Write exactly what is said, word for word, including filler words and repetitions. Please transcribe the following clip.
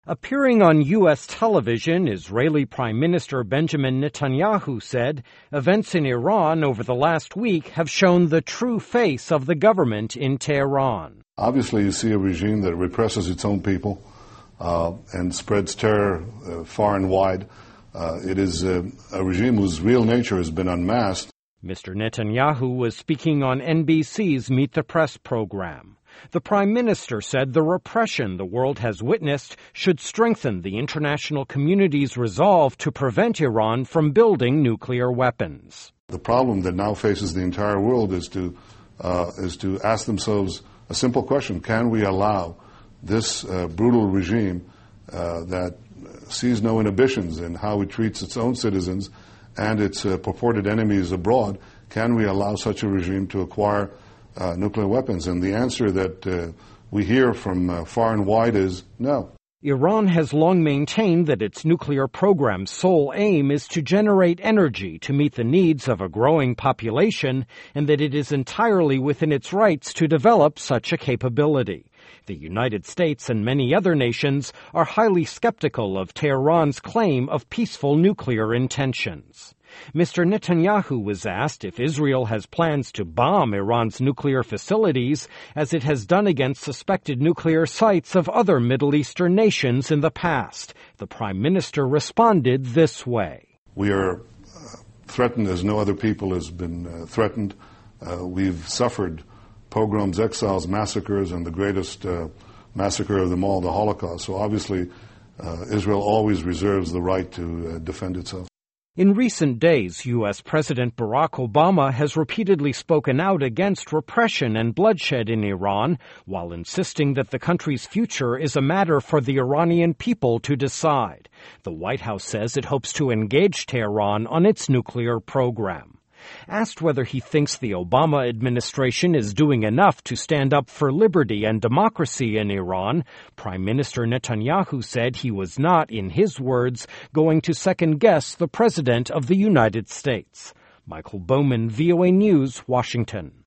Appearing on U S television, Israeli Prime Minister Benjamin Netanyahu said events in Iran over the last week have shown the true face of the government in Tehran. Obviously, you see a regime that represses its own people uh, and spreads terror uh, far and wide. Uh, it is uh, a regime whose real nature has been unmasked. Mister Netanyahu was speaking on N B C's Meet the Press program. The Prime Minister said the repression the world has witnessed should strengthen the international community's resolve to prevent Iran from building nuclear weapons. The problem that now faces the entire world is to uh, is to ask themselves a simple question: can we allow this uh, brutal regime uh, that sees no inhibitions in how it treats its own citizens and its uh, purported enemies abroad, can we allow such a regime to acquire uh, nuclear weapons? And the answer that uh, we hear from uh, far and wide is no. Iran has long maintained that its nuclear program's sole aim is to generate energy to meet the needs of a growing population, and that it is entirely within its rights to develop such a capability. The United States and many other nations are highly skeptical of Tehran's claim of peaceful nuclear intentions. Mister Netanyahu was asked if Israel has plans to bomb Iran's nuclear facilities, as it has done against suspected nuclear sites of other Middle Eastern nations in the past. The Prime Minister responded this way. We are uh, threatened as no other people has been uh, threatened. Uh, we've suffered pogroms, exiles, massacres, and the greatest uh, massacre of them all, the Holocaust. So obviously, uh, Israel always reserves the right to uh, defend itself. In recent days, U S President Barack Obama has repeatedly spoken out against repression and bloodshed in Iran, while insisting that the country's future is a matter for the Iranian people to decide. The White House says it hopes to engage Tehran on its nuclear program. Asked whether he thinks the Obama administration is doing enough to stand up for liberty and democracy in Iran, Prime Minister Netanyahu said he was not, in his words, going to second-guess the President of the United States. Michael Bowman, V O A News, Washington.